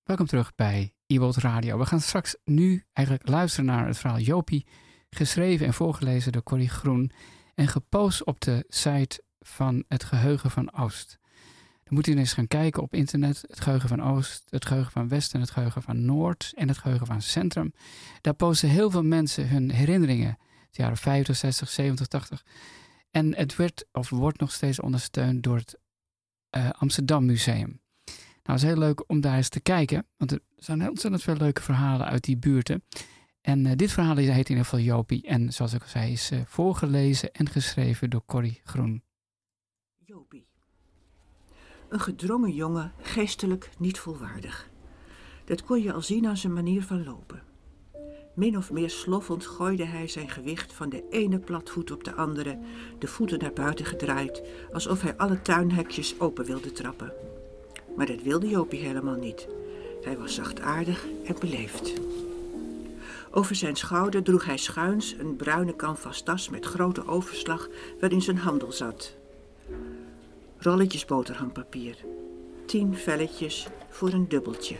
Welkom terug bij Iwold Radio. We gaan straks nu eigenlijk luisteren naar het verhaal Jopie, geschreven en voorgelezen door Corrie Groen en gepost op de site van het Geheugen van Oost. Dan moet u eens gaan kijken op internet, het Geheugen van Oost, het Geheugen van West en het Geheugen van Noord en het Geheugen van Centrum. Daar posten heel veel mensen hun herinneringen, de jaren 50, 60, 70, 80. En het wordt nog steeds ondersteund door het Amsterdam Museum. Nou, het is heel leuk om daar eens te kijken, want er zijn ontzettend veel leuke verhalen uit die buurten. En dit verhaal heet in ieder geval Jopie en zoals ik al zei is voorgelezen en geschreven door Corrie Groen. Jopie. Een gedrongen jongen, geestelijk niet volwaardig. Dat kon je al zien aan zijn manier van lopen. Min of meer sloffend gooide hij zijn gewicht van de ene platvoet op de andere, de voeten naar buiten gedraaid, alsof hij alle tuinhekjes open wilde trappen. Maar dat wilde Jopie helemaal niet. Hij was zachtaardig en beleefd. Over zijn schouder droeg hij schuins een bruine canvas tas met grote overslag waarin zijn handel zat. Rolletjes boterhampapier. 10 velletjes voor een dubbeltje.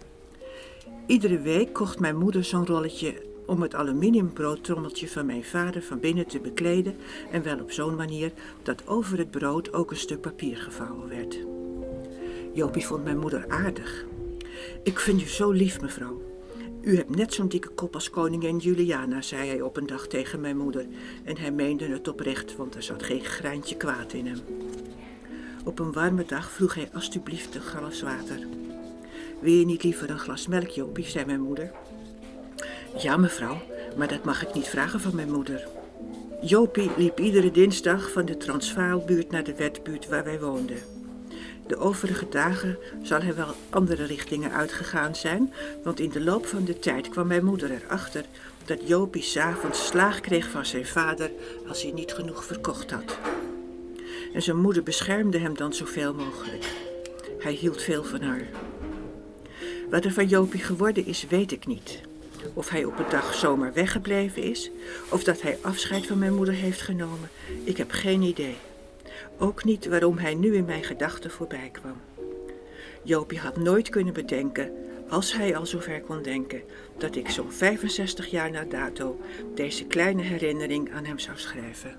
Iedere week kocht mijn moeder zo'n rolletje om het aluminiumbroodtrommeltje van mijn vader van binnen te bekleden en wel op zo'n manier dat over het brood ook een stuk papier gevouwen werd. Jopie vond mijn moeder aardig. Ik vind u zo lief, mevrouw. U hebt net zo'n dikke kop als koningin Juliana, zei hij op een dag tegen mijn moeder. En hij meende het oprecht, want er zat geen greintje kwaad in hem. Op een warme dag vroeg hij alstublieft een glas water. Wil je niet liever een glas melk, Jopie, zei mijn moeder. Ja, mevrouw, maar dat mag ik niet vragen van mijn moeder. Jopie liep iedere dinsdag van de Transvaalbuurt naar de Wetbuurt waar wij woonden. De overige dagen zal hij wel andere richtingen uitgegaan zijn, want in de loop van de tijd kwam mijn moeder erachter dat Jopie 's avonds slaag kreeg van zijn vader als hij niet genoeg verkocht had. En zijn moeder beschermde hem dan zoveel mogelijk. Hij hield veel van haar. Wat er van Jopie geworden is, weet ik niet. Of hij op een dag zomaar weggebleven is, of dat hij afscheid van mijn moeder heeft genomen, ik heb geen idee. Ook niet waarom hij nu in mijn gedachten voorbij kwam. Jopie had nooit kunnen bedenken, als hij al zover kon denken, dat ik zo'n 65 jaar na dato deze kleine herinnering aan hem zou schrijven.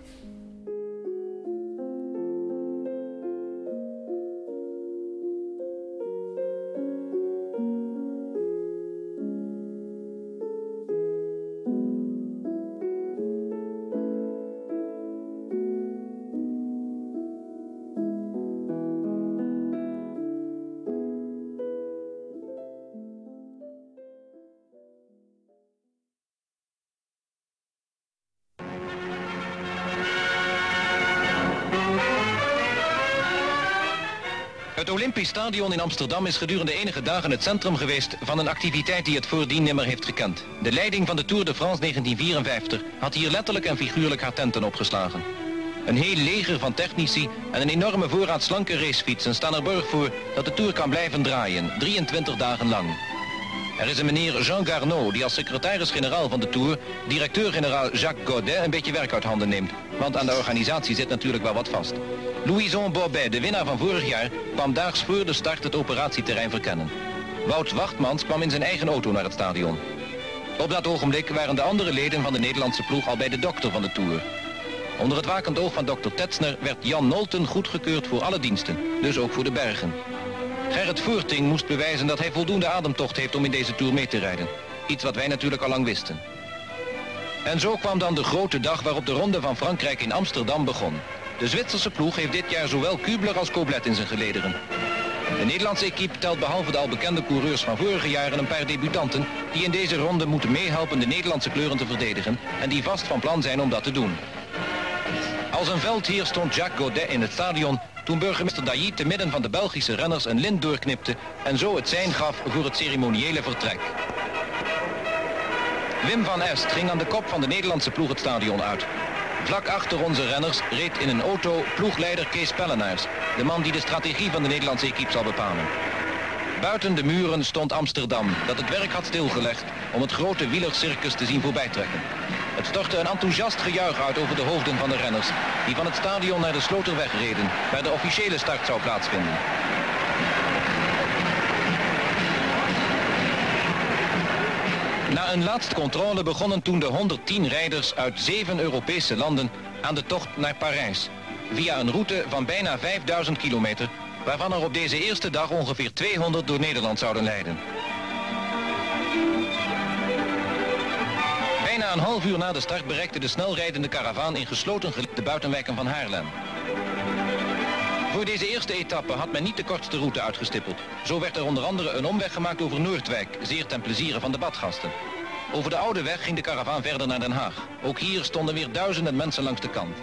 Het Olympisch Stadion in Amsterdam is gedurende enige dagen het centrum geweest van een activiteit die het voordien nimmer heeft gekend. De leiding van de Tour de France 1954 had hier letterlijk en figuurlijk haar tenten opgeslagen. Een heel leger van technici en een enorme voorraad slanke racefietsen staan er borg voor dat de Tour kan blijven draaien, 23 dagen lang. Er is een meneer Jean Garneau die als secretaris-generaal van de Tour, directeur-generaal Jacques Godet, een beetje werk uit handen neemt. Want aan de organisatie zit natuurlijk wel wat vast. Louison Bobet, de winnaar van vorig jaar, kwam daags voor de start het operatieterrein verkennen. Wout Wachtmans kwam in zijn eigen auto naar het stadion. Op dat ogenblik waren de andere leden van de Nederlandse ploeg al bij de dokter van de Tour. Onder het wakend oog van dokter Tetzner werd Jan Nolten goedgekeurd voor alle diensten, dus ook voor de bergen. Gerrit Voorting moest bewijzen dat hij voldoende ademtocht heeft om in deze Tour mee te rijden. Iets wat wij natuurlijk al lang wisten. En zo kwam dan de grote dag waarop de Ronde van Frankrijk in Amsterdam begon. De Zwitserse ploeg heeft dit jaar zowel Kubler als Koblet in zijn gelederen. De Nederlandse equipe telt behalve de al bekende coureurs van vorige jaren een paar debutanten die in deze ronde moeten meehelpen de Nederlandse kleuren te verdedigen en die vast van plan zijn om dat te doen. Als een veldheer stond Jacques Godet in het stadion toen burgemeester Dailly te midden van de Belgische renners een lint doorknipte en zo het sein gaf voor het ceremoniële vertrek. Wim van Est ging aan de kop van de Nederlandse ploeg het stadion uit. Vlak achter onze renners reed in een auto ploegleider Kees Pellenaars, de man die de strategie van de Nederlandse equipe zal bepalen. Buiten de muren stond Amsterdam, dat het werk had stilgelegd om het grote wielercircus te zien voorbijtrekken. Het stortte een enthousiast gejuich uit over de hoofden van de renners, die van het stadion naar de Sloterweg reden, waar de officiële start zou plaatsvinden. Na een laatste controle begonnen toen de 110 rijders uit 7 Europese landen aan de tocht naar Parijs. Via een route van bijna 5000 kilometer, waarvan er op deze eerste dag ongeveer 200 door Nederland zouden leiden. Bijna een half uur na de start bereikte de snelrijdende karavaan in gesloten de buitenwijken van Haarlem. Voor deze eerste etappe had men niet de kortste route uitgestippeld. Zo werd er onder andere een omweg gemaakt over Noordwijk, zeer ten pleziere van de badgasten. Over de oude weg ging de karavaan verder naar Den Haag. Ook hier stonden weer duizenden mensen langs de kant.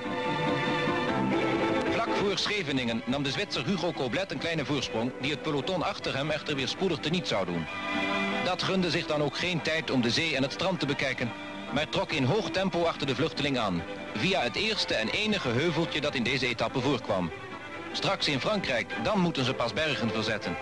Vlak voor Scheveningen nam de Zwitser Hugo Koblet een kleine voorsprong, die het peloton achter hem echter weer spoedig teniet zou doen. Dat gunde zich dan ook geen tijd om de zee en het strand te bekijken, maar trok in hoog tempo achter de vluchteling aan, via het eerste en enige heuveltje dat in deze etappe voorkwam. Straks in Frankrijk, dan moeten ze pas bergen verzetten.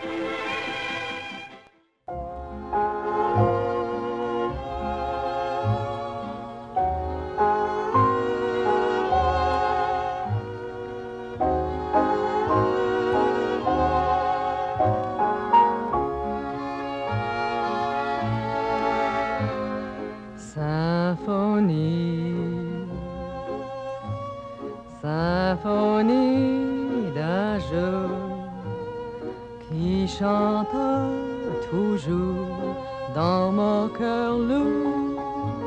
Symphonie d'un jour qui chante toujours dans mon cœur lourd.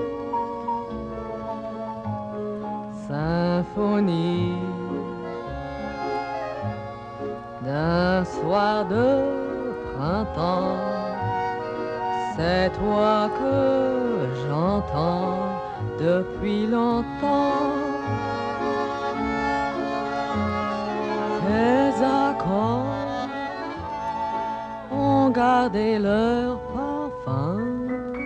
Symphonie d'un soir de printemps, c'est toi que j'entends depuis longtemps. Tes accords ont gardé leur parfum.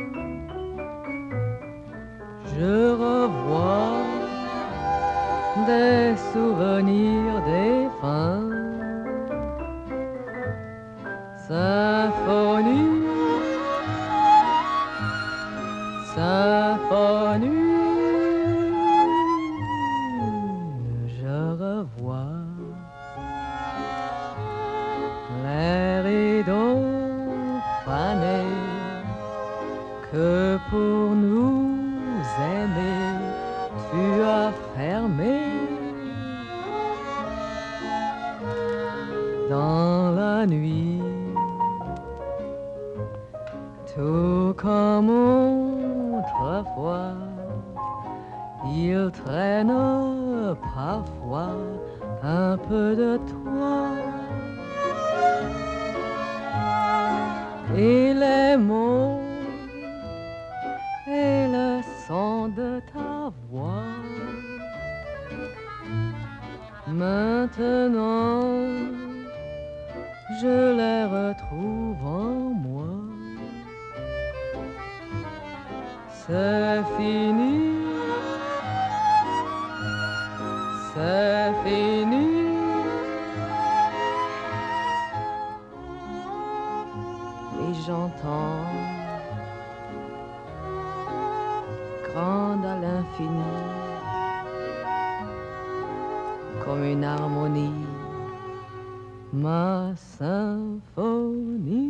Je revois des souvenirs défunts. Symphonie, symphonie. Que pour nous aimer, tu as fermé dans la nuit, tout comme autrefois, il traîne parfois un peu de toi. Et les mots et le son de ta voix, maintenant je les retrouve en moi. C'est fini, c'est fini. Et j'entends grande à l'infini, comme une harmonie, ma symphonie.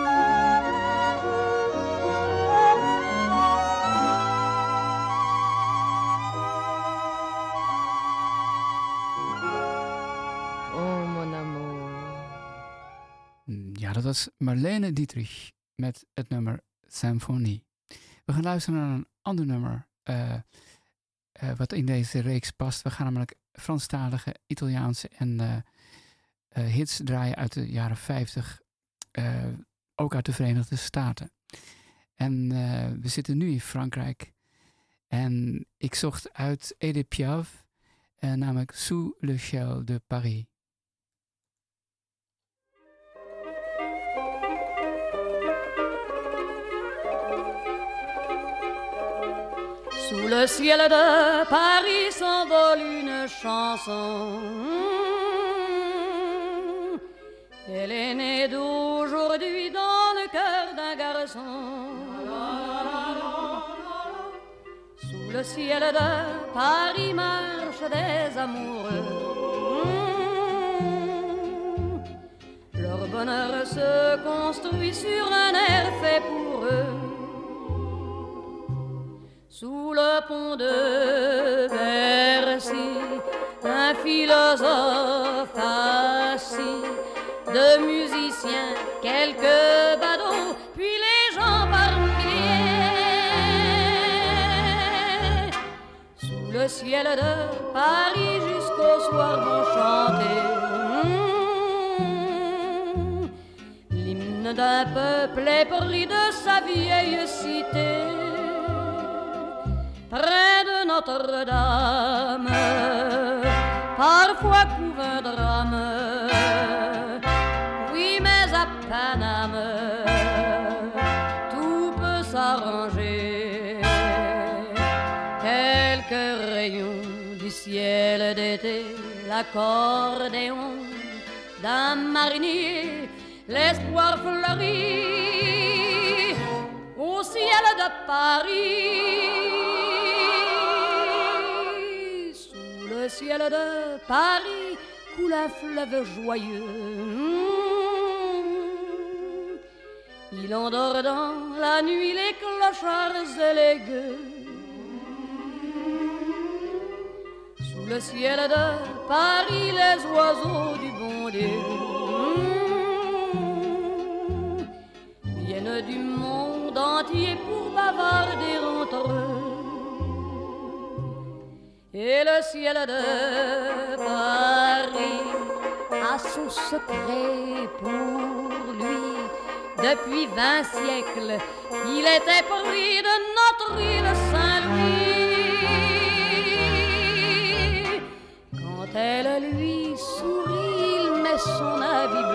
Oh mon amour. Ja, dat was Marlene Dietrich met het nummer Symphonie. We gaan luisteren naar een ander nummer wat in deze reeks past. We gaan namelijk Franstalige, Italiaanse en hits draaien uit de jaren 50, ook uit de Verenigde Staten. En we zitten nu in Frankrijk en ik zocht uit Edith Piaf, namelijk Sous le ciel de Paris. Sous le ciel de Paris s'envole une chanson. Elle est née d'aujourd'hui dans le cœur d'un garçon. Sous le ciel de Paris marchent des amoureux. Leur bonheur se construit sur un air fait pour eux. sous le pont de Bercy, un philosophe assis, de musiciens, quelques badauds, puis les gens par milliers. Sous le ciel de Paris jusqu'au soir vont chanter l'hymne d'un peuple épris de sa vieille cité. Près de Notre-Dame, parfois couve un drame. Oui, mais à Paname, tout peut s'arranger. Quelques rayons du ciel d'été, l'accordéon d'un marinier, l'espoir fleurit au ciel de Paris. Le ciel de Paris coule un fleuve joyeux. Il endort dans la nuit les clochards et les gueux. Sous le ciel de Paris les oiseaux du bon Dieu viennent du monde entier pour bavarder entre eux. Et le ciel de Paris a son secret pour lui. Depuis 20 siècles, il était pris de notre île Saint-Louis. Quand elle lui sourit, il met son habit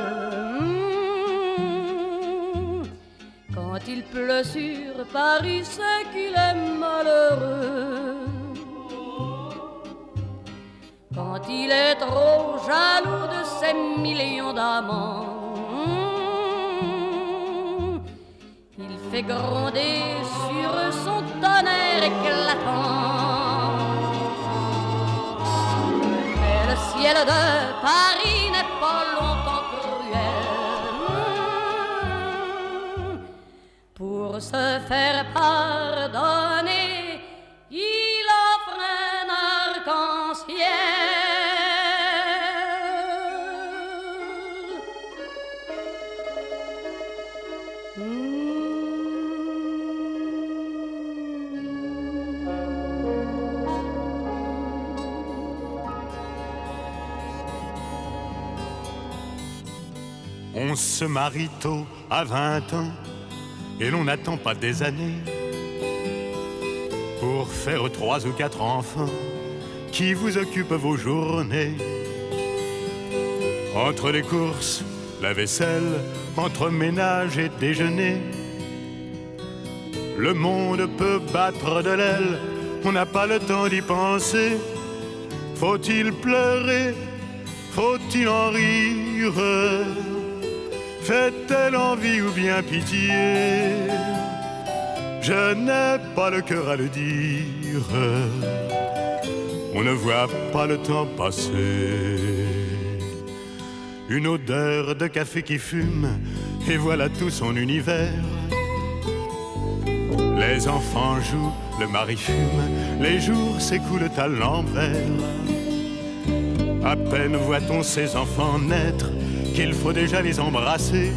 bleu. Quand il pleut sur Paris, c'est qu'il est malheureux. Quand il est trop jaloux de ses millions d'amants, il fait gronder sur son tonnerre éclatant. Mais le ciel de Paris n'est pas longtemps cruel. Pour se faire pardonner, il offre un arc-en-ciel. On se marie tôt à 20 ans et l'on n'attend pas des années pour faire 3 ou 4 enfants qui vous occupent vos journées. Entre les courses, la vaisselle, entre ménage et déjeuner, le monde peut battre de l'aile, on n'a pas le temps d'y penser. Faut-il pleurer? Faut-il en rire? Fait-elle envie ou bien pitié? Je n'ai pas le cœur à le dire. On ne voit pas le temps passer. Une odeur de café qui fume, et voilà tout son univers. Les enfants jouent, le mari fume, les jours s'écoulent à l'envers. À peine voit-on ces enfants naître qu'il faut déjà les embrasser.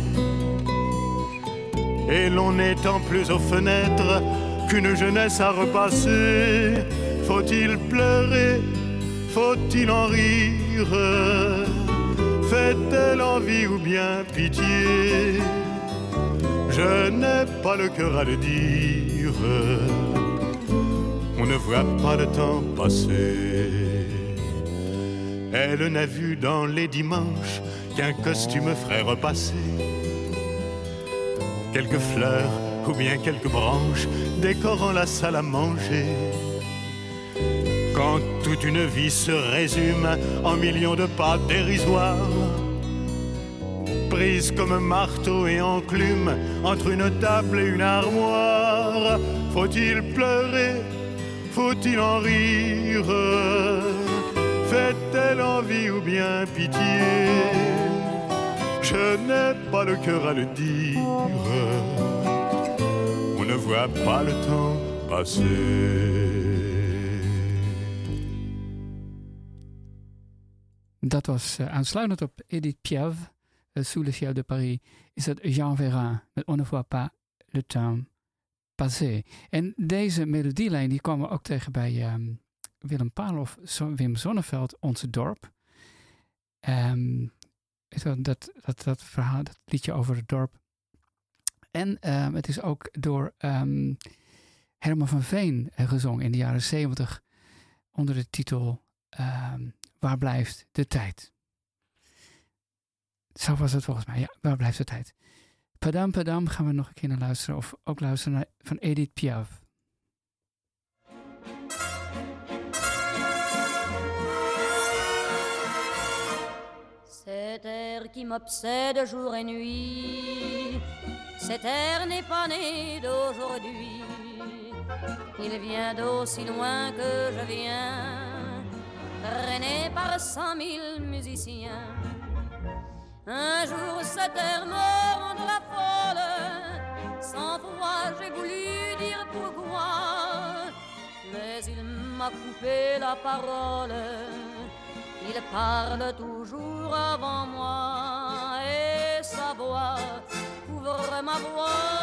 Et l'on n'étend plus aux fenêtres qu'une jeunesse à repasser. Faut-il pleurer? Faut-il en rire? Fait-elle envie ou bien pitié? Je n'ai pas le cœur à le dire. On ne voit pas le temps passer. Elle n'a vu dans les dimanches qu'un costume ferait repasser quelques fleurs ou bien quelques branches décorant la salle à manger. Quand toute une vie se résume en millions de pas dérisoires, prises comme marteau et enclume entre une table et une armoire, faut-il pleurer? Faut-il en rire? Fait-elle envie ou bien pitié? Je n'ai pas le cœur à le dire. On ne voit pas le temps Dat was aansluitend op Edith Piaf, Sous le ciel de Paris, is het Jean Ferrat met On ne voit pas le temps passer. En deze melodielijn die kwam we ook tegen bij Willem Paal of Wim Sonneveld, Onze Dorp. Dat verhaal, dat liedje over het dorp. En het is ook door Herman van Veen gezongen in de jaren 70 onder de titel Waar blijft de tijd? Zo was het volgens mij. Ja, Waar blijft de tijd? Padam Padam gaan we nog een keer naar luisteren. Of ook luisteren naar van Edith Piaf. Cet air qui m'obsède jour et nuit, cet air n'est pas né d'aujourd'hui. Il vient d'aussi loin que je viens, traîné par 100 000 musiciens. Un jour cet air me rendra folle, 100 fois j'ai voulu dire pourquoi, mais il m'a coupé la parole. Il parle toujours avant moi et sa voix couvre ma voix.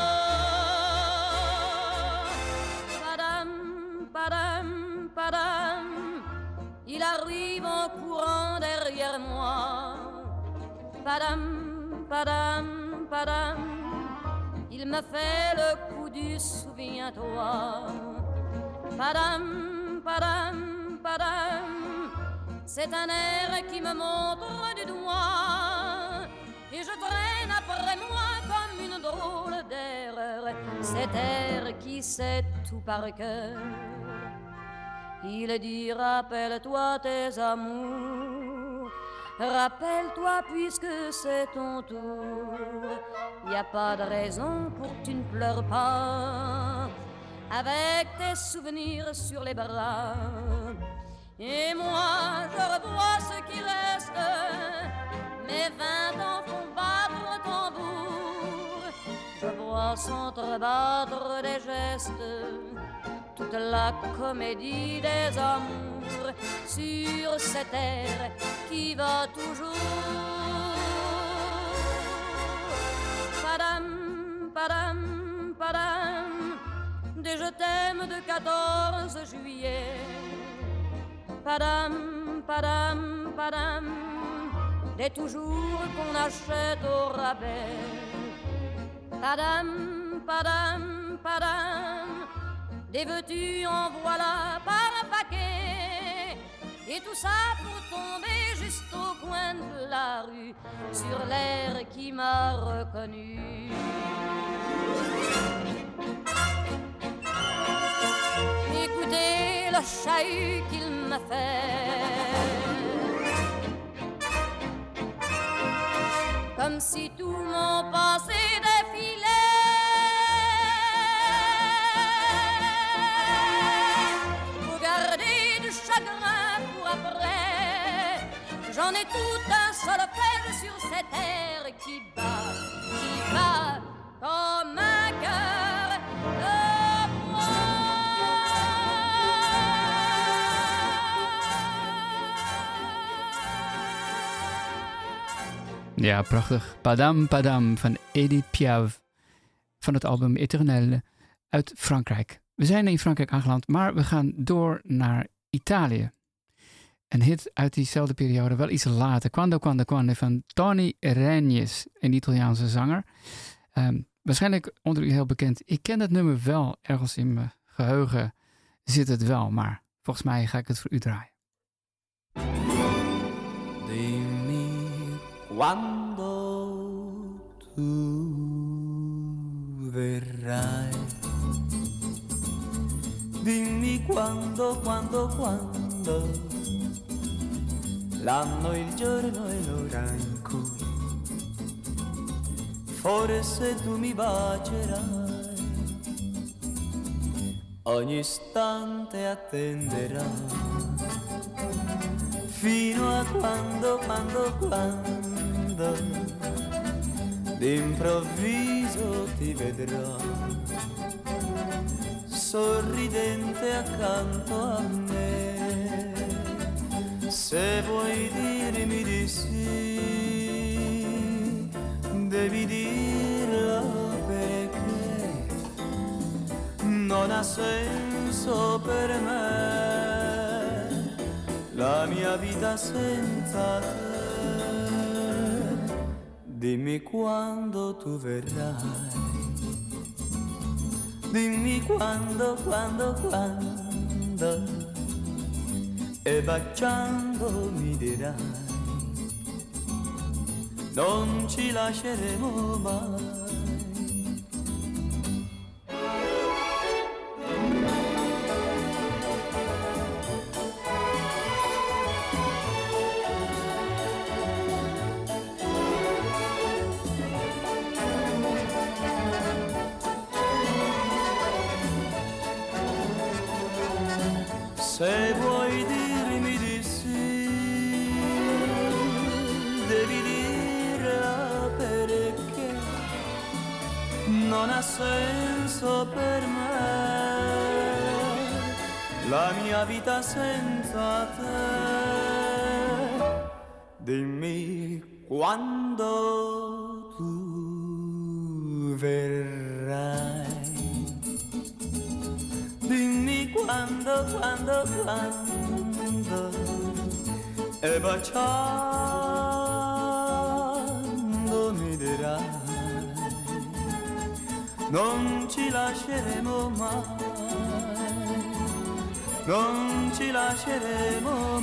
Padam, padam, padam, il arrive en courant derrière moi. Padam, padam, padam, il me fait le coup du souviens-toi. Padam, padam, padam, c'est un air qui me montre du doigt et je traîne après moi comme une drôle d'erreur cet air qui sait tout par cœur. Il dit rappelle-toi tes amours, rappelle-toi puisque c'est ton tour. Y a pas de raison pour que tu ne pleures pas avec tes souvenirs sur les bras. Et moi, je revois ce qui reste, mes 20 ans font battre le tambour. Je vois s'entrebattre des gestes, toute la comédie des amours sur cet air qui va toujours. Padam, padam, padam, des je t'aime de 14 juillet. Padam, padam, padam, des toujours qu'on achète au rabais. Padam, padam, padam, des veux-tu en voilà par un paquet. Et tout ça pour tomber juste au coin de la rue, sur l'air qui m'a reconnu. Écoutez le chahut qu'il me fait, comme si tout mon passé défilait. Faut garder du chagrin pour après, j'en ai tout un solfège sur cette air qui bat comme un cœur de bois. Ja, prachtig. Padam Padam van Edith Piaf van het album Éternelle uit Frankrijk. We zijn in Frankrijk aangeland, maar we gaan door naar Italië. Een hit uit diezelfde periode, wel iets later. Quando, quando, quando van Tony Regnis, een Italiaanse zanger. Waarschijnlijk onder u heel bekend. Ik ken het nummer wel, ergens in mijn geheugen zit het wel, maar volgens mij ga ik het voor u draaien. Dimmi quando tu verrai, dimmi quando, quando, quando, l'anno, il giorno e l'ora in cui forse tu mi bacerai, ogni istante attenderai, fino a quando, quando, quando, d'improvviso viso ti vedrà, sorridente accanto a me. Se vuoi dirmi di sì, devi dirla perché non ha senso per me la mia vita senza te. Dimmi quando tu verrai, dimmi quando, e baciando mi dirai, non ci lasceremo mai. Se vuoi dirmi di sì, devi dirla perché non ha senso per me la mia vita senza te. Dimmi quando tu verrai, dimmi quando, e baciando mi dirai, non ci lasceremo mai, non ci lasceremo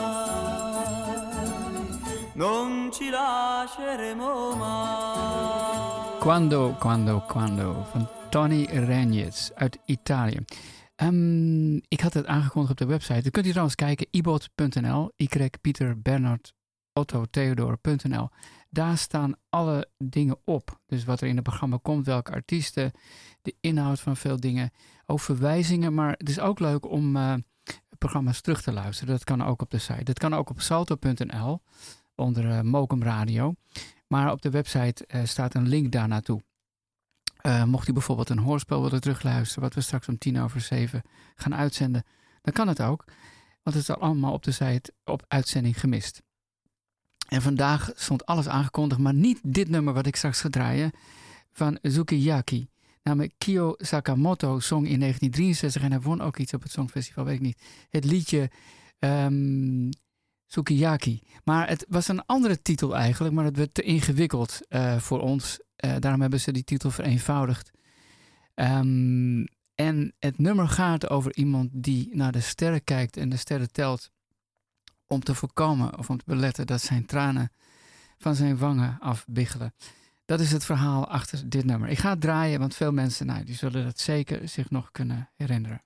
mai, non ci lasceremo mai. Quando van Tony Regnitz uit Italië. Ik had het aangekondigd op de website. Dan kunt u trouwens kijken, ibot.nl, Y, Pieter, Bernard, Otto, Theodor.nl. Daar staan alle dingen op. Dus wat er in het programma komt, welke artiesten, de inhoud van veel dingen, ook verwijzingen. Maar het is ook leuk om programma's terug te luisteren. Dat kan ook op de site. Dat kan ook op salto.nl, onder Mokum Radio. Maar op de website staat een link daar naartoe. Mocht u bijvoorbeeld een hoorspel willen terugluisteren, wat we straks om 7:10 gaan uitzenden, dan kan het ook. Want het is allemaal op de site op uitzending gemist. En vandaag stond alles aangekondigd, maar niet dit nummer wat ik straks ga draaien van Sukiyaki. Namelijk Kyo Sakamoto zong in 1963 en hij won ook iets op het Songfestival, weet ik niet. Het liedje Sukiyaki. Maar het was een andere titel eigenlijk, maar het werd te ingewikkeld voor ons. Daarom hebben ze die titel vereenvoudigd. En het nummer gaat over iemand die naar de sterren kijkt en de sterren telt om te voorkomen of om te beletten dat zijn tranen van zijn wangen afbiggelen. Dat is het verhaal achter dit nummer. Ik ga het draaien, want veel mensen die zullen dat zeker zich nog kunnen herinneren.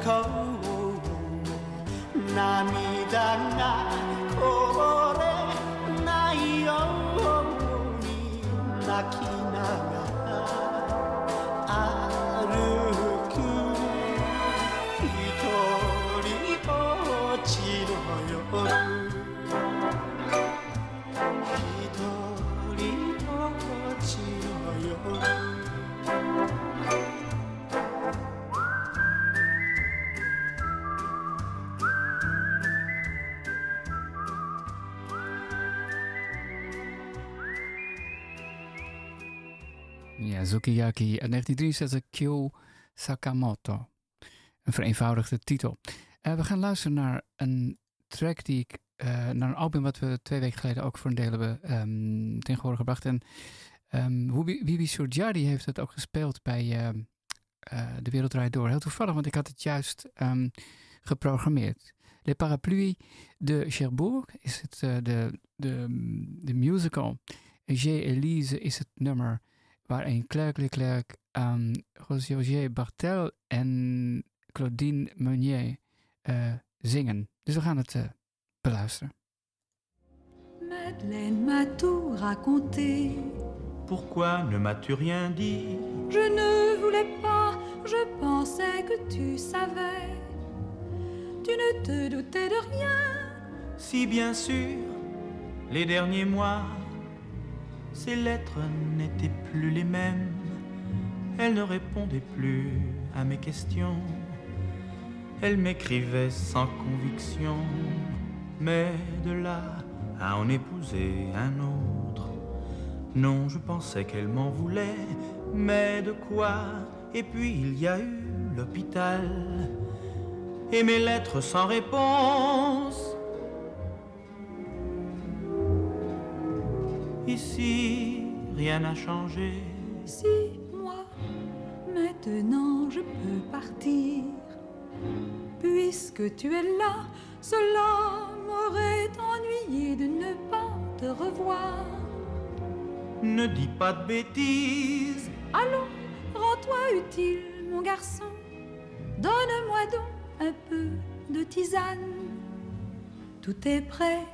こう涙がこぼれないように泣きながら歩く一人ぼっちの夜 Ja, Sukiyaki uit 1963, Kyo Sakamoto. Een vereenvoudigde titel. We gaan luisteren naar een track die ik... naar een album wat we 2 weken geleden ook voor een deel hebben ten gehore gebracht. En Wibi Surjari heeft het ook gespeeld bij De Wereld Draait Door. Heel toevallig, want ik had het juist geprogrammeerd. Les Parapluies de Cherbourg is het de musical. J'ai Elise is het nummer waarin Clerc Leclerc, Roger Bartel en Claudine Meunier zingen. Dus we gaan het beluisteren. Madeleine m'a tout raconté. Pourquoi ne m'as-tu rien dit? Je ne voulais pas, je pensais que tu savais. Tu ne te doutais de rien. Si bien sûr, les derniers mois, ces lettres n'étaient plus les mêmes. Elle ne répondait plus à mes questions. Elle m'écrivait sans conviction. Mais de là à en épouser un autre, non, je pensais qu'elle m'en voulait. Mais de quoi? Et puis il y a eu l'hôpital et mes lettres sans réponse. Ici, rien n'a changé. Si, moi, maintenant je peux partir. Puisque tu es là, cela m'aurait ennuyé de ne pas te revoir. Ne dis pas de bêtises. Allons, rends-toi utile, mon garçon. Donne-moi donc un peu de tisane. Tout est prêt.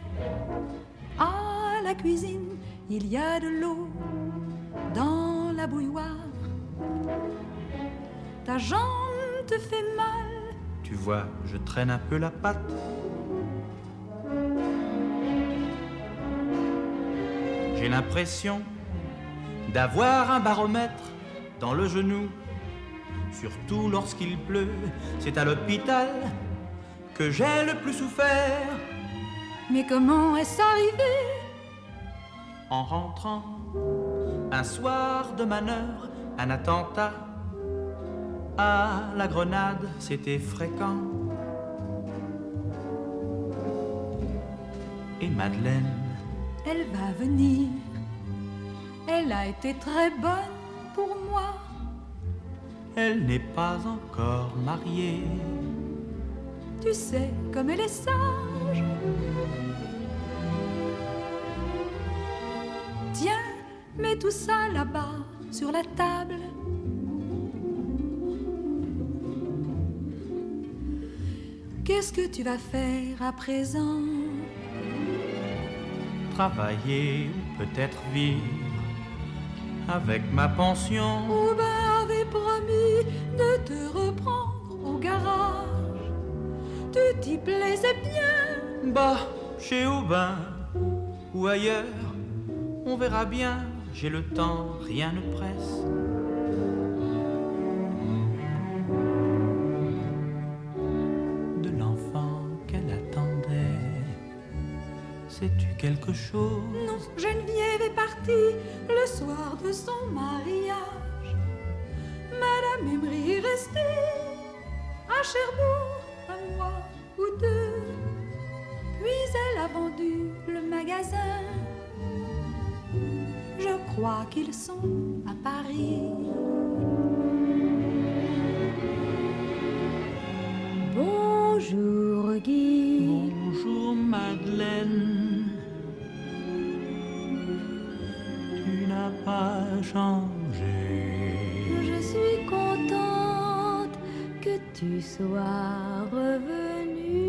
À la cuisine, il y a de l'eau dans la bouilloire. Ta jambe te fait mal. Tu vois, je traîne un peu la patte. J'ai l'impression d'avoir un baromètre dans le genou. Surtout lorsqu'il pleut, c'est à l'hôpital que j'ai le plus souffert. Mais comment est-ce arrivé? En rentrant, un soir de manœuvre, un attentat. À la Grenade, c'était fréquent. Et Madeleine, elle va venir. Elle a été très bonne pour moi. Elle n'est pas encore mariée. Tu sais comme elle est sage. Tiens, mets tout ça là-bas sur la table. Qu'est-ce que tu vas faire à présent? Travailler ou peut-être vivre avec ma pension. Aubin avait promis de te reprendre au garage. Tu t'y plaisais bien. Bah, chez Aubin ou ailleurs, on verra bien. J'ai le temps, rien ne presse. Sais-tu quelque chose? Non, Geneviève est partie le soir de son mariage. Madame Emery est restée à Cherbourg un mois ou deux. Puis elle a vendu le magasin. Je crois qu'ils sont à Paris. Bonjour Guy. Bonjour Madeleine. Tu n'as pas changé. Je suis contente que tu sois revenu.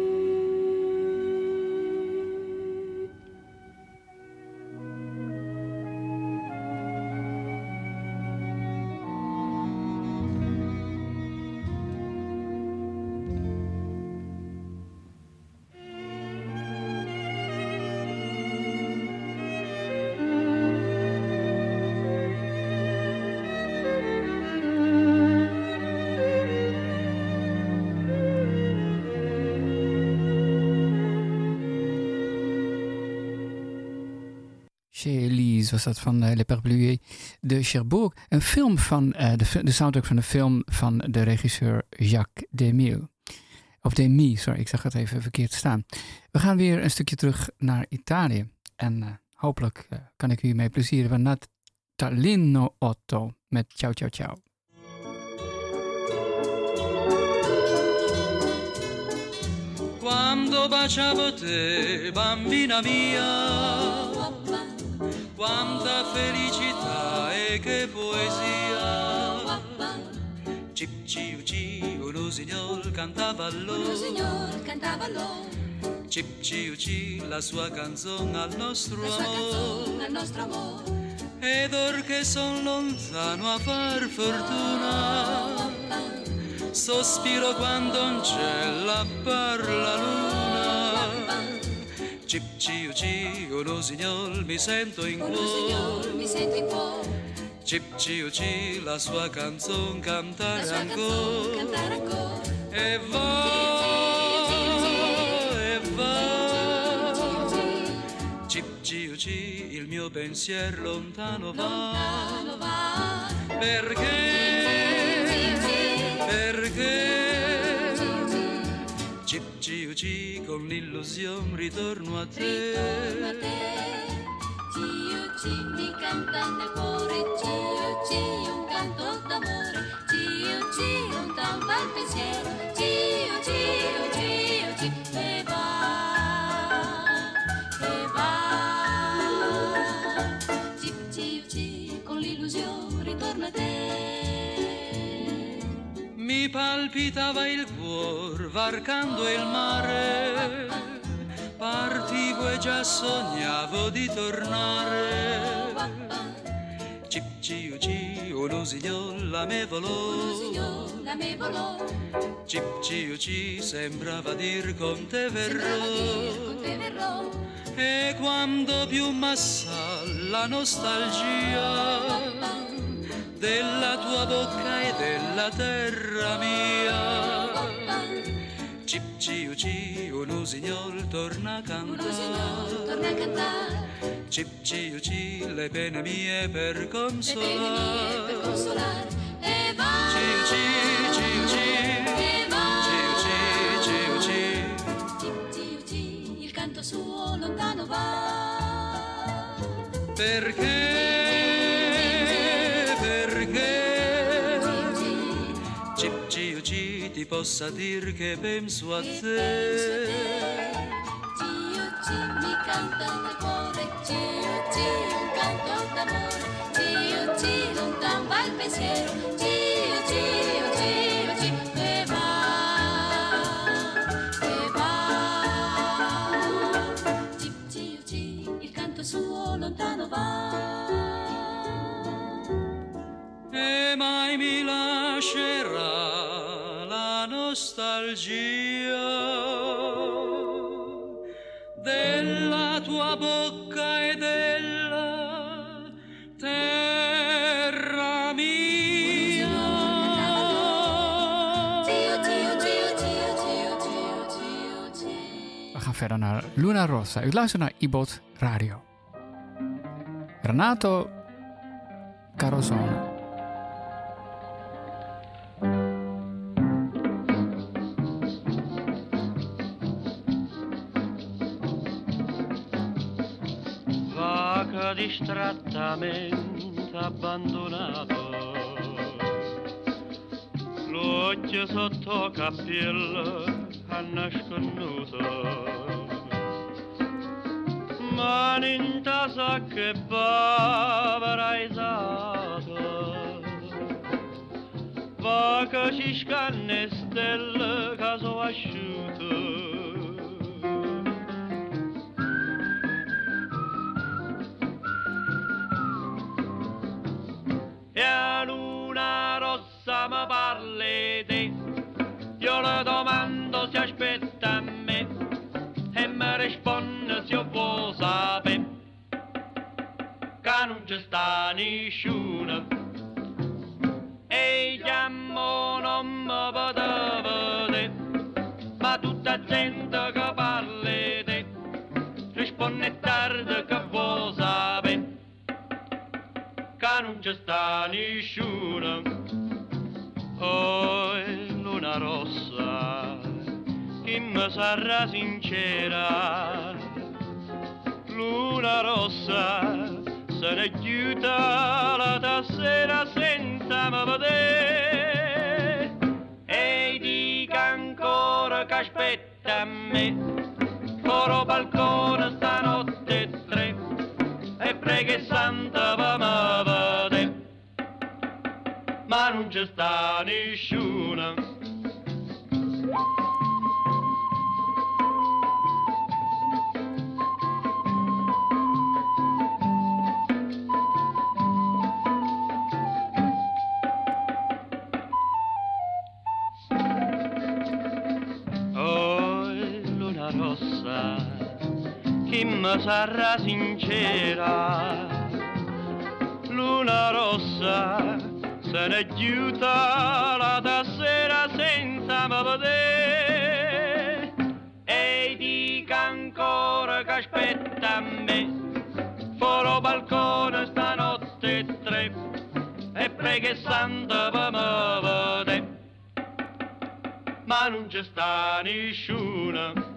Chez Elise was dat van Le Parapluie de Cherbourg. Een film van de soundtrack van de film van de regisseur Jacques Demy. Of Demy, sorry, ik zag het even verkeerd staan. We gaan weer een stukje terug naar Italië. En hopelijk kan ik u mee plezieren van Natalino Otto met Ciao Ciao Ciao. Quando baciavo te, bambina mia, quanta felicità e che poesia. Cip ciu ciu, un usignol cantava allora. Cip ciu ciu, la sua canzone al nostro amor. Ed or che son lontano a far fortuna, sospiro quando non c'è la luna. Cip ciu ciu, un usignol mi sento in cuore. Cip ciu ciu, la sua canzone cantare ancora. E va, e va. Cip ciu ciu, il mio pensiero lontano va. Perché Cip ciu ciu, con l'illusione ritorno a te. Ciu ciu mi canta nel cuore, ciu ciu un canto d'amore, ciu ciu un tanto al pensiero, ciu ciu ciu ciu e va, ciu ciu ciu, con l'illusione ritorno a te. Mi palpitava il cuore varcando il mare, partivo e già sognavo di tornare. Cip ciu ciu, un usignol la me volò. Cip ciu ciu, sembrava dir con te verrò. E quando più m'assale la nostalgia della tua bocca e della terra mia, cip ciu ciu, un usignol torna a cantare. Cip ciu ciu, le pene mie per consolare. E va, Ciu ciu ciu ciu, e va, ciu ciu ciu ciu. ciu ciu, il canto suo lontano va. Perché Cip ciu ciu, ti possa dir che penso a te. Ciu ciu mi canta nel cuore, ciu ciu un canto d'amore, ciu ciu lontano va il pensiero, ciu ciu ciu ciu e va, ciu ciu ciu, il canto suo lontano va. E mai mi lascerà la nostalgia della tua bocca e della terra mia. We gaan verder naar Luna Rossa. U luistert naar IBOT Radio. Renato Carosone. Vaca distrattamente abbandonato, l'occhio sotto cappiello ha nasconuto, mani in tasa che bava esatto, vaca ci scanne stelle che sono asciutte. E a luna rossa mi parli te, io le domando se aspetta a me e mi risponde se io vuoi sapere che non ci sta nessuno. E chiamo non mi poteva vedere, ma tutta gente che parli te risponde tardi che vuoi sapere che non ci sta nessuno. Oh, luna rossa, chi mi sarà sincera? Luna rossa, se ne chiuda la tassera senza me vedere. E dica ancora che aspetta a me, coro balcone stanotte 3, e preghi santa per me vedere, ma non ci sta nessuno. Chi mi sarà sincera? Luna rossa, se ne chiuda la tassera senza me vedere. E dica ancora che aspetta a me, fuori balcone stanotte 3, e preghi santa per me vedere, ma non ci sta nessuno.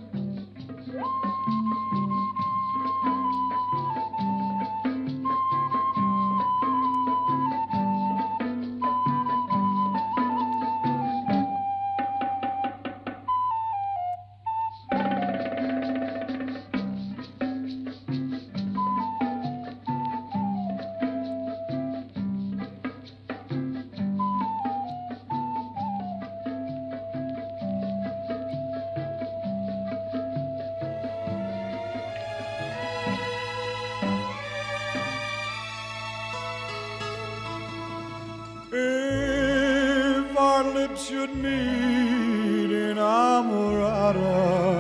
If our lips should meet inamorata,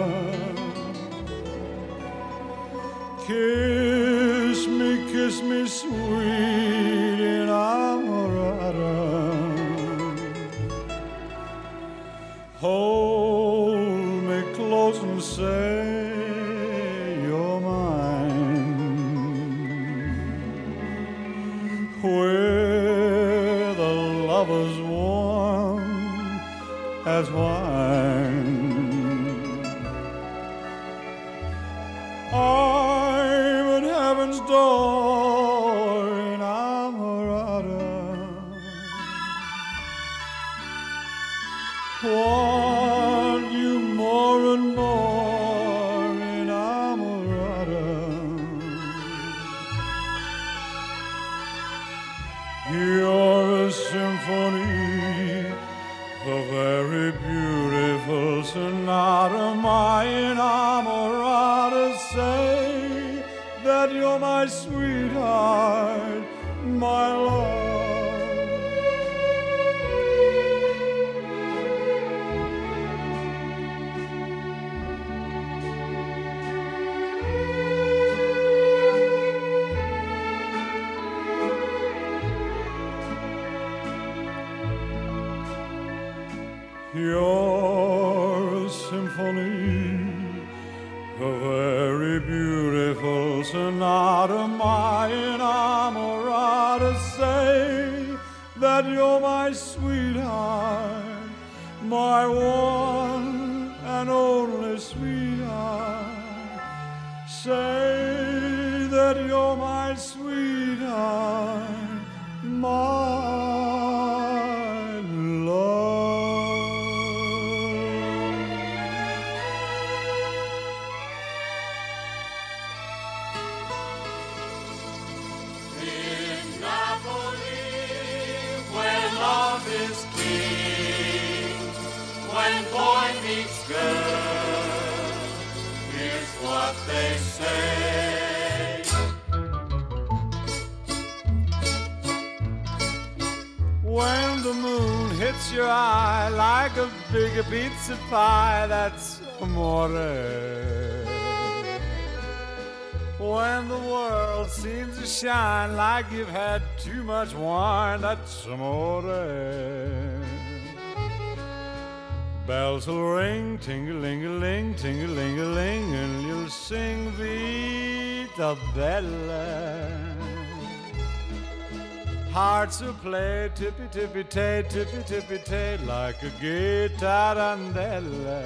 kiss me sweet inamorata, hold me close and say you're mine. Where the lovers warm as wine, I'm at heaven's door inamorata. Want you more and more inamorata. You're a symphony, a very beautiful sonata. My inamorata, say that you're my sweetheart, my love. You're a symphony, a very beautiful sonata. My inamorata, say that you're my sweetheart, my one and only sweetheart. Say that you're my sweetheart, my girl. Here's what they say. When the moon hits your eye like a big pizza pie, that's amore. When the world seems to shine like you've had too much wine, that's amore. Bells will ring, ting-a-ling-a-ling, ting-a-ling-a-ling, and you'll sing Vita Bella. Hearts will play tippy-tippy-tay, tippy-tippy-tay, like a guitarandella.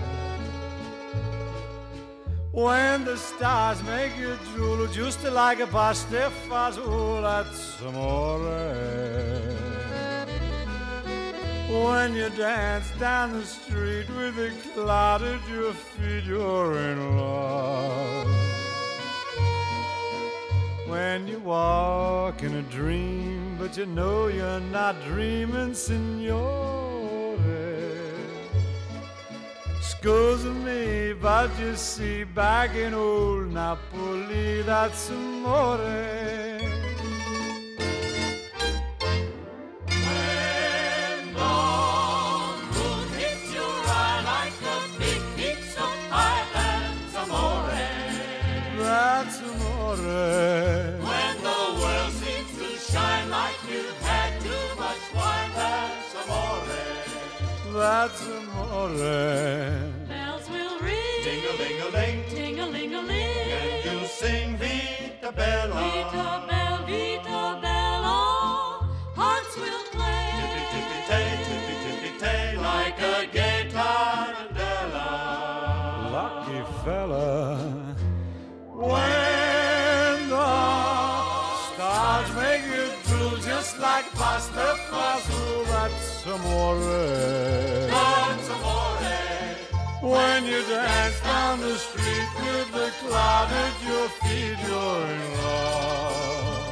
When the stars make you drool, just like a pasta fazool, that's amore. When you dance down the street with a cloud at your feet, you're in love. When you walk in a dream, but you know you're not dreaming, signore. Scusa me, but you see, back in old Napoli, that's amore. When the world seems to shine like you've had too much wine, that's amore. That's amore. Bells will ring, Ting-a-ling-a-ling, ting-a-ling-a-ling, and you'll sing Vita Bella. Vita Bella, Vita Bella. Hearts will play, Tippy-tippy-tay, tippy-tippy-tay, like a gay tarantella. Lucky fella. When the stars make you drool just like pasta fazool, that's amore. That's amore. When you dance down the street with the cloud at your feet, you're in love.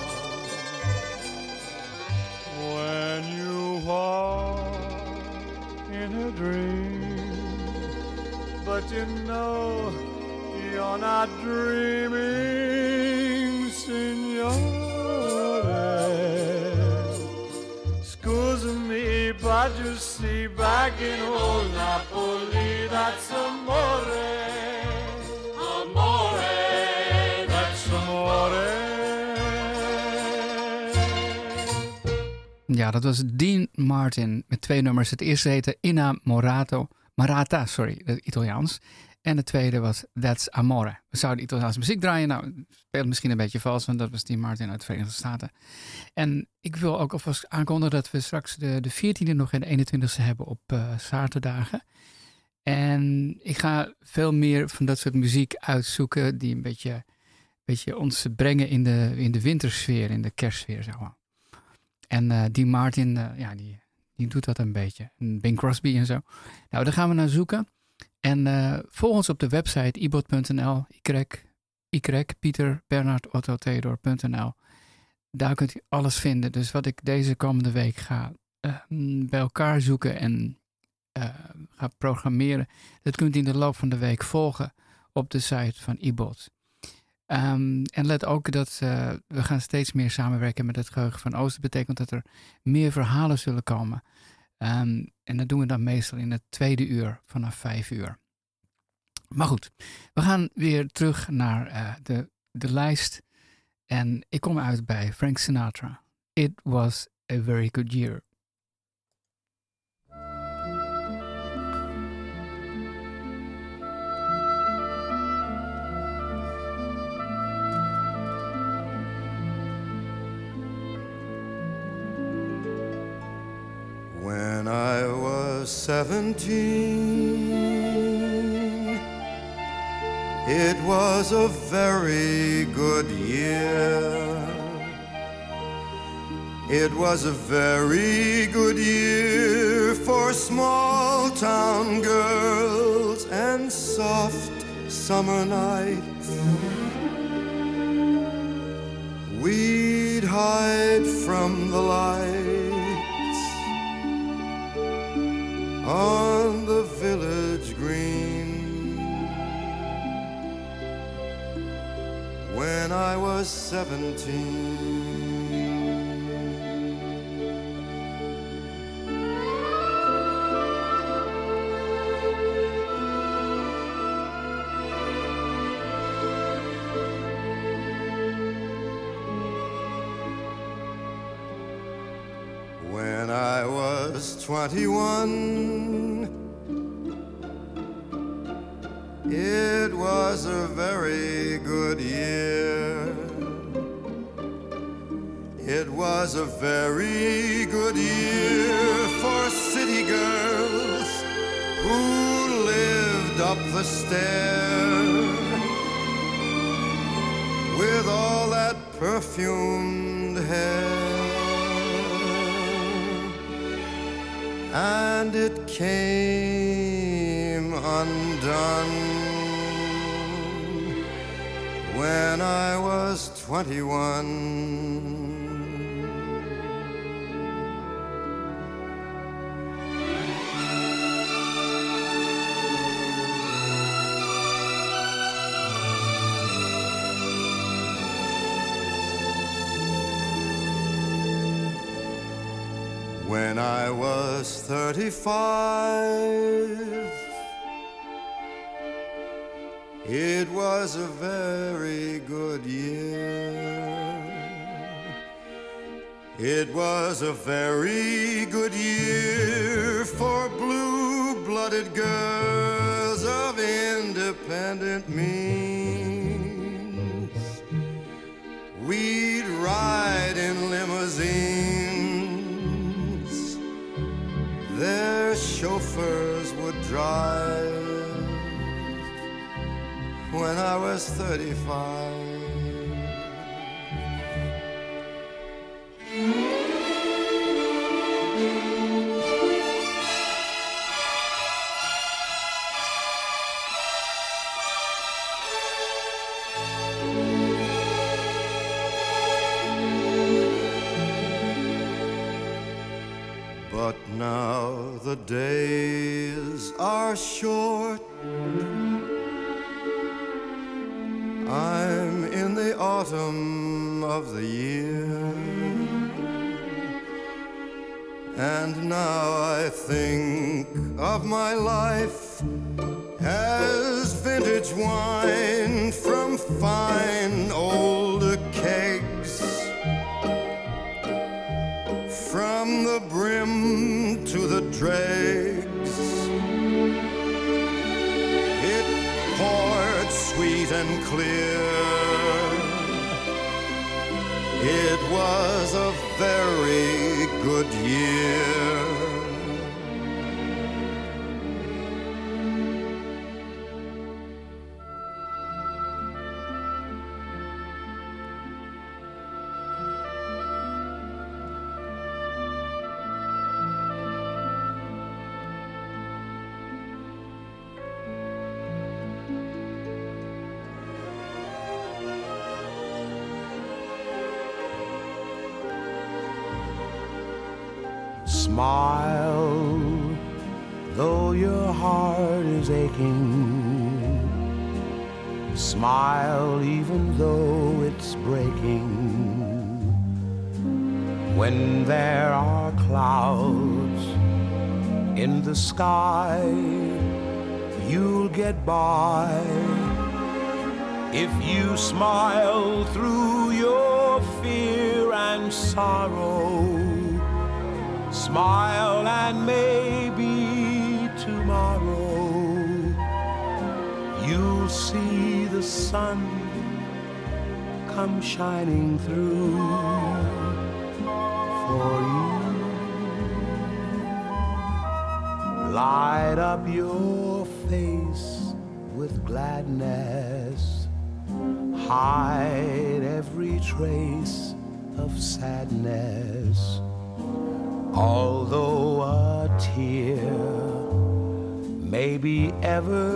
When you walk in a dream, but you know you're not dreaming, signore. Scusa me, but you see, back in old Napoli, that's amore. Amore, that's amore. Ja, dat was Dean Martin met 2 nummers. Het eerste heette Marata, het Italiaans. En de tweede was That's Amore. We zouden Italiaanse muziek draaien. Nou, speelt misschien een beetje vals, want dat was Dean Martin uit de Verenigde Staten. En ik wil ook alvast aankondigen dat we straks de 14e nog en de 21e hebben op zaterdagen. En ik ga veel meer van dat soort muziek uitzoeken die een beetje ons brengen in de wintersfeer, in de kerstsfeer, zeg maar. En Dean Martin, die doet dat een beetje. En Bing Crosby en zo. Nou, daar gaan we naar zoeken. En volg ons op de website ibot.nl, Pieter Bernhard Otto Theodor.nl. Daar kunt u alles vinden. Dus wat ik deze komende week ga bij elkaar zoeken en ga programmeren, dat kunt u in de loop van de week volgen op de site van Ibot. En let ook dat we gaan steeds meer samenwerken met het Geheugen van Oost. Dat betekent dat er meer verhalen zullen komen. En dat doen we dan meestal in het tweede uur vanaf 5 uur. Maar goed, we gaan weer terug naar de lijst. En ik kom uit bij Frank Sinatra. It was a very good year. When I was 17, it was a very good year. It was a very good year for small town girls and soft summer nights. We'd hide from the lights on the village green when I was 17. When I was 21, it was a very good year. It was a very good year for city girls who lived up the stair with all that perfumed hair. And it came undone when I was 21. When I was 35, it was a very good year. It was a very good year for blue-blooded girls of independent means. We'd ride in limousines, their chauffeurs would drive. When I was 35, but now the days are short. I'm in the autumn of the year, and now I think of my life as vintage wine from fine old kegs, from the brim to the dregs. It poured sweet and clear. It was a very good year. Smile, though your heart is aching. Smile, even though it's breaking. When there are clouds in the sky, you'll get by. If you smile through your fear and sorrow, smile and maybe tomorrow you'll see the sun come shining through for you. Light up your face with gladness, hide every trace of sadness. Although a tear may be ever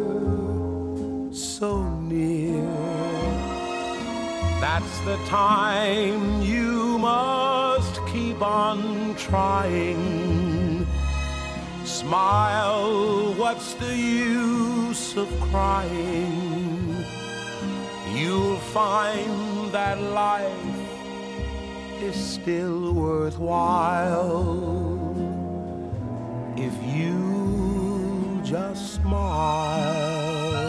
so near, that's the time you must keep on trying. Smile, what's the use of crying? you'll find that life is still worthwhile if you just smile.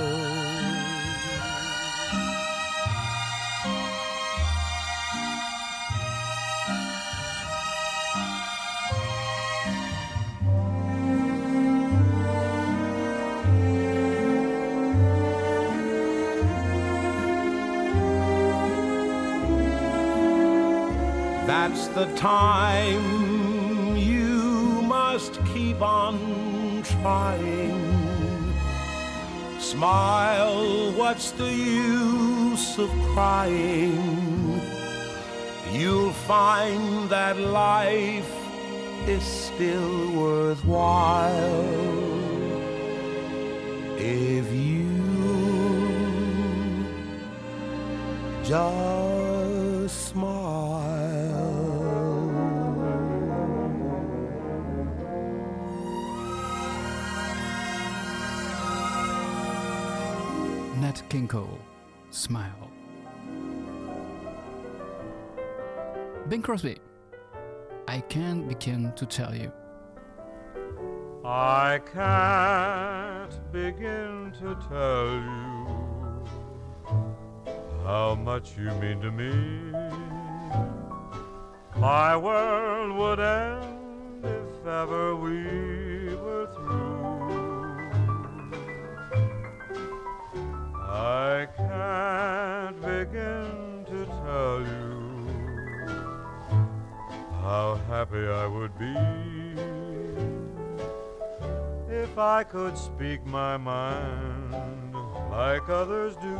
That's the time you must keep on trying. Smile, what's the use of crying? You'll find that life is still worthwhile if you just smile. Nat King Cole, Smile. Bing Crosby, I can't begin to tell you. I can't begin to tell you how much you mean to me. My world would end if ever we were through. I can't begin to tell you how happy I would be if I could speak my mind like others do.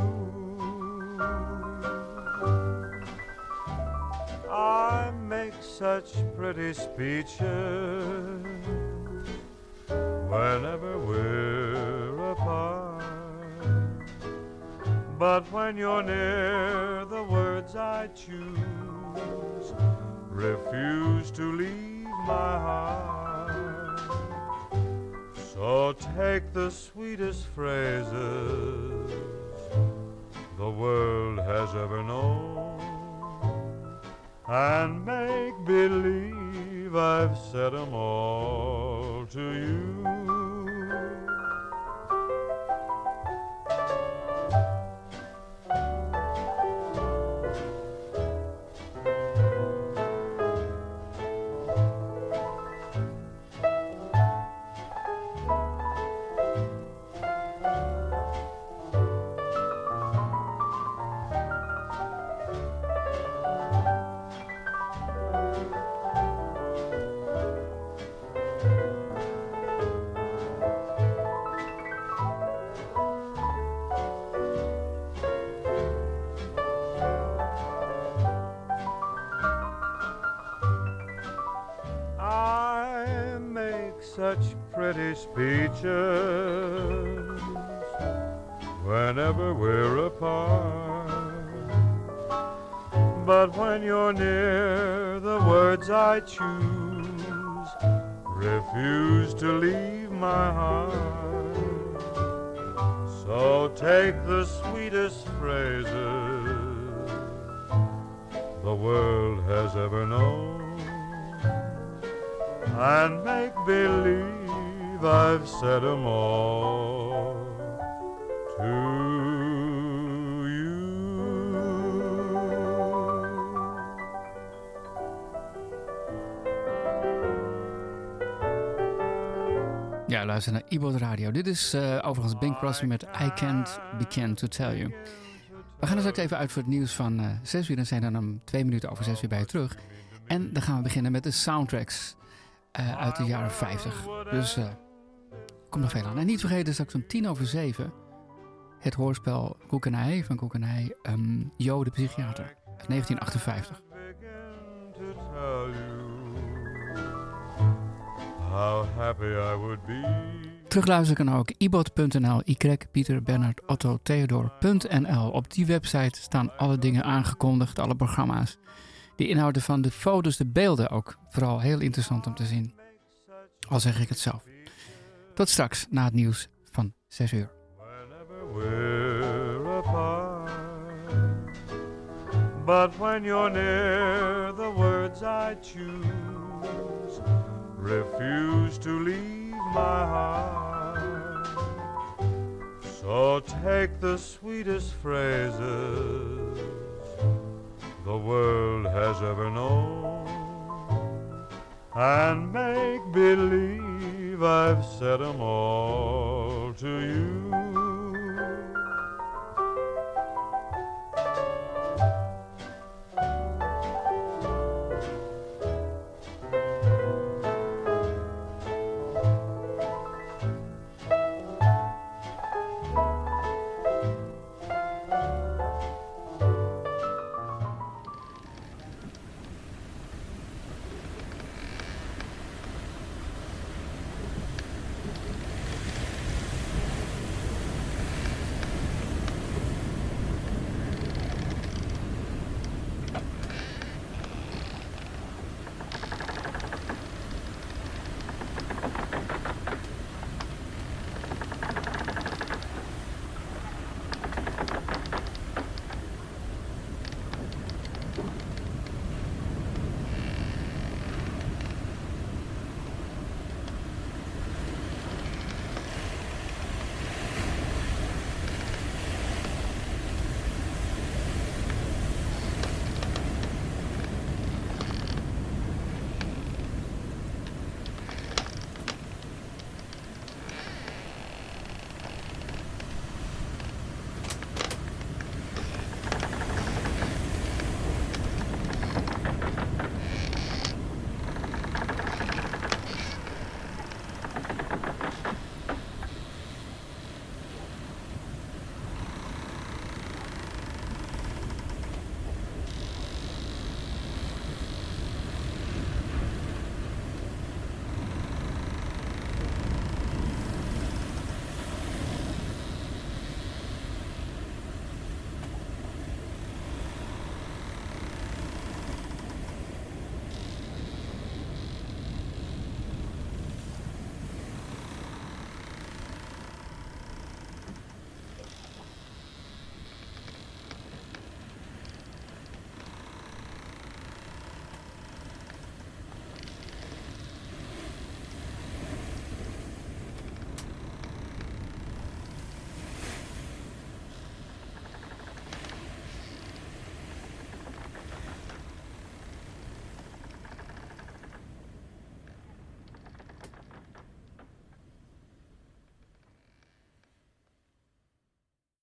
I make such pretty speeches whenever we're apart, but when you're near, the words I choose refuse to leave my heart. So take the sweetest phrases the world has ever known and make believe I've said 'em all to you. Such pretty speeches whenever we're apart, but when you're near, the words I choose refuse to leave my heart. So take the sweetest phrases the world has ever known and make believe I've said 'em all to you. Ja, luister naar Ibot Radio. Dit is overigens Bing Crosby met I Can't Begin to Tell You. We gaan dus ook even uit voor het nieuws van 6 uur. Dan zijn dan om 2 minuten over 6 weer bij je terug. En dan gaan we beginnen met de soundtracks uit de jaren 50. Dus komt nog veel aan. En niet vergeten, straks om 7:10 het hoorspel Koek en Ei van Koek en Ei, Jo de Psychiater uit 1958. Terugluisteren kan ook ibot.nl, Pieter, Bernard, Otto, Theodor.nl. Op die website staan alle dingen aangekondigd, alle programma's. De inhouden van de foto's, de beelden ook. Vooral heel interessant om te zien. Al zeg ik het zelf. Tot straks na het nieuws van 6 uur. Whenever we're apart, But when you're near, the words I choose refuse to leave my heart. So take the sweetest phrases the world has ever known and make believe I've said 'em all to you.